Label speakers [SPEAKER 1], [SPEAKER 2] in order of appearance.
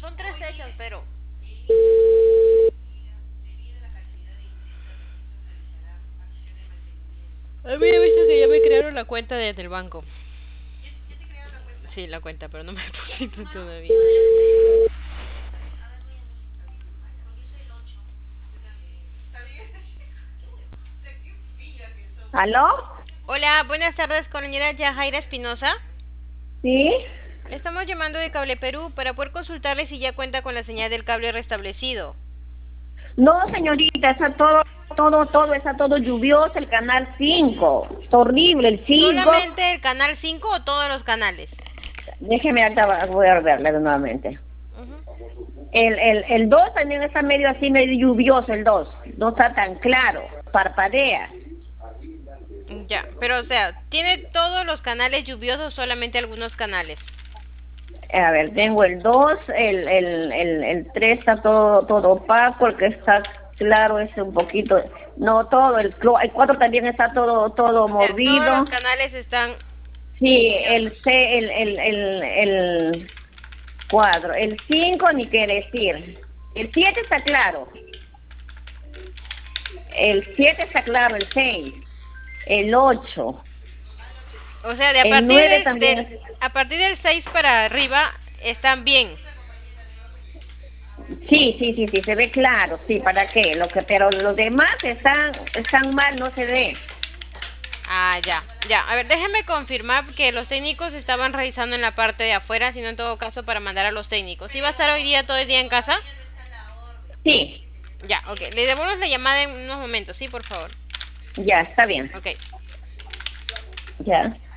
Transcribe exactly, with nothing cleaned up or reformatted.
[SPEAKER 1] Son tres fechas, pero... A mí he visto que ya me crearon la cuenta desde el banco. Sí, la cuenta, pero no me deposito todavía.
[SPEAKER 2] ¿Aló?
[SPEAKER 1] Hola, buenas tardes con la señora Yajaira Espinosa.
[SPEAKER 2] ¿Sí?
[SPEAKER 1] Le estamos llamando de Cable Perú para poder consultarle si ya cuenta con la señal del cable restablecido.
[SPEAKER 2] No, señorita, está todo, todo, todo, está todo lluvioso, el canal cinco. Está horrible el cinco.
[SPEAKER 1] ¿Solamente el canal cinco o todos los canales?
[SPEAKER 2] Déjeme acá, voy a verle nuevamente.
[SPEAKER 1] Ujú.
[SPEAKER 2] El, el, el dos también está medio así, medio lluvioso el dos. No está tan claro, parpadea.
[SPEAKER 1] Ya, pero o sea, ¿tiene todos los canales lluviosos o solamente algunos canales?
[SPEAKER 2] A ver, tengo el dos, el, el, el, el tres está todo, todo opaco, el que está claro es un poquito, no todo, el, clo- el cuatro también está todo, todo
[SPEAKER 1] O sea, todos los
[SPEAKER 2] movido.
[SPEAKER 1] canales están
[SPEAKER 2] Sí, el
[SPEAKER 1] lluviosos.
[SPEAKER 2] C, el, el, el, el cuatro, el cinco ni qué decir. El siete está claro, el siete está claro, el seis, el ocho,
[SPEAKER 1] O sea, de a
[SPEAKER 2] el
[SPEAKER 1] partir
[SPEAKER 2] nueve
[SPEAKER 1] del,
[SPEAKER 2] también.
[SPEAKER 1] del a partir del seis para arriba están bien.
[SPEAKER 2] Sí, sí, sí, sí, se ve claro, sí, ¿para qué? Lo que, pero los demás están, están mal, no se ve.
[SPEAKER 1] Ah, ya, ya. A ver, déjeme confirmar que los técnicos estaban revisando en la parte de afuera, sino en todo caso para mandar a los técnicos. ¿Sí va a estar hoy día todo el día en casa?
[SPEAKER 2] Sí,
[SPEAKER 1] Ya, ok. Le devuelvo la llamada en unos momentos, sí, por favor.
[SPEAKER 2] ya, está bien,
[SPEAKER 1] Ok.
[SPEAKER 2] ya.